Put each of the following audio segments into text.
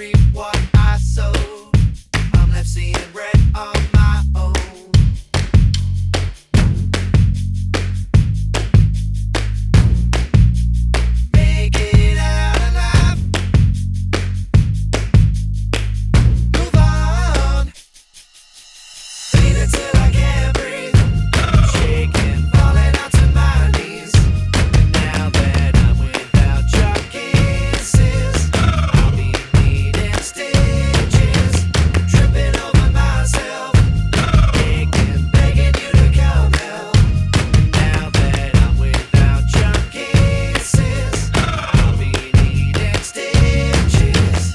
reap what I sow. I'm left seeing red on my own. Make it out alive. Move on. Beat it till I can't breathe. Shaking, falling onto my knees. Now that I'm without your kisses, I'll be needing stitches. Tripping over myself, aching, begging you to come help. Now that I'm without your kisses, I'll be needing stitches.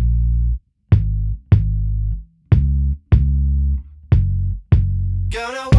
Gonna